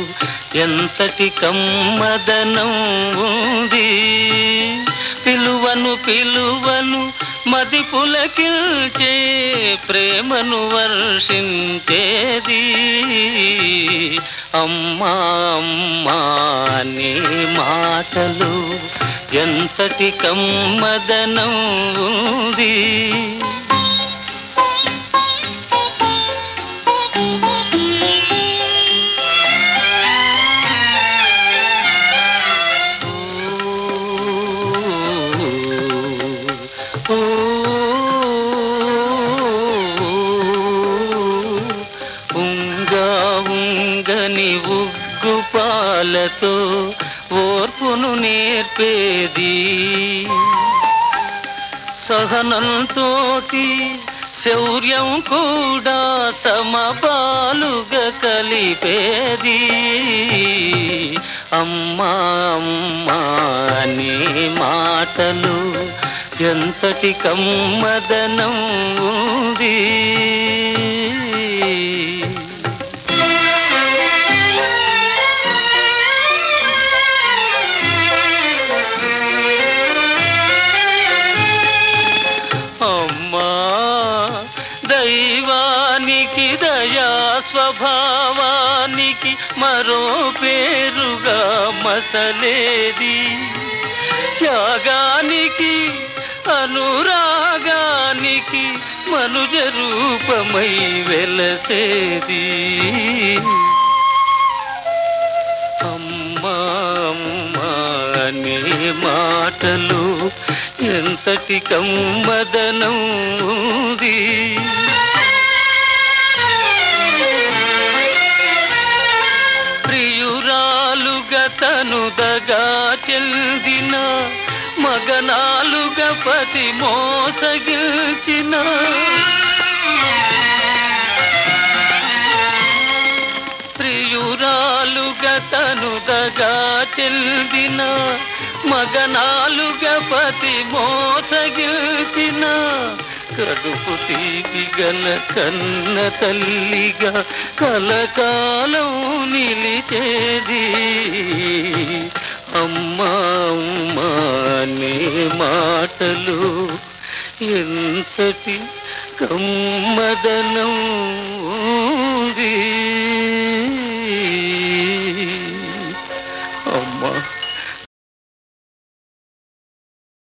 ఎంతటి కమ్మదనం ఉంది. పిలువను పిలువను మది పులకిల్చే ప్రేమను వర్షించేది. అమ్మా అమ్మా నీ మాటలు ఎంతటి కమ్మదనం ఉంది. ఉంగని ఉగ్గుపాలతో ఓర్పును నేర్పేది. సహనంతోటి శౌర్యం కూడా సమపాలుగా కలిపేది. అమ్మా అమ్మా నీ మాటలు ఎంతటి కమ్మదనం ఉంది. అమ్మా దైవానికి దయా స్వభావానికి మరో పేరుగా మసలేది. త్యాగానికి అనురాగానికి మనుజ రూపమై వెలసేది. అమ్మా అమ్మా నీ మాటలు ఎంతటి కమ్మదనం ఉంది. ప్రియురాలుగా తనుదగా చెందిన మగనాలుగా పతి మోసగిల్చిన ప్రియురాలుగా తనుదగా చెందిన మగనాలుగా పతి మోసగిల్చిన కడుపు తీపి గల కన్న తల్లిగా కలకాలం నిలిచేది. అమ్మా అమ్మా నీ మాటలు ఎంతటి కమ్మదనం ఉంది.